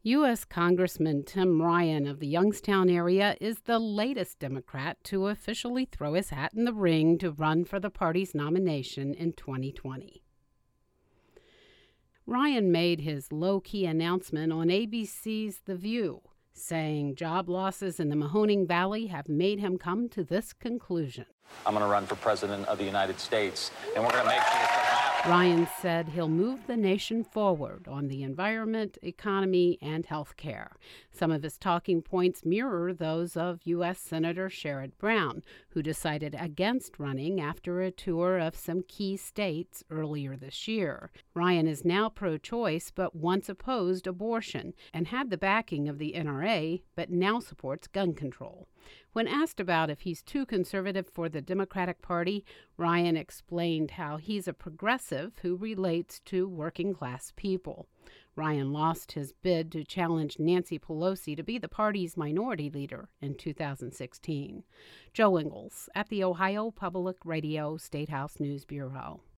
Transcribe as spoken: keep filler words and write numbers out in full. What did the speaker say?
U S. Congressman Tim Ryan of the Youngstown area is the latest Democrat to officially throw his hat in the ring to run for the party's nomination in twenty twenty. Ryan made his low-key announcement on A B C's The View, saying job losses in the Mahoning Valley have made him come to this conclusion. I'm going to run for president of the United States, and we're going to make sure this doesn't happen. Ryan said he'll move the nation forward on the environment, economy, and health care. Some of his talking points mirror those of U S. Senator Sherrod Brown, who decided against running after a tour of some key states earlier this year. Ryan is now pro-choice but once opposed abortion and had the backing of the N R A, but now supports gun control. When asked about if he's too conservative for the Democratic Party, Ryan explained how he's a progressive who relates to working-class people. Ryan lost his bid to challenge Nancy Pelosi to be the party's minority leader in two thousand sixteen. Joe Ingles at the Ohio Public Radio State House News Bureau.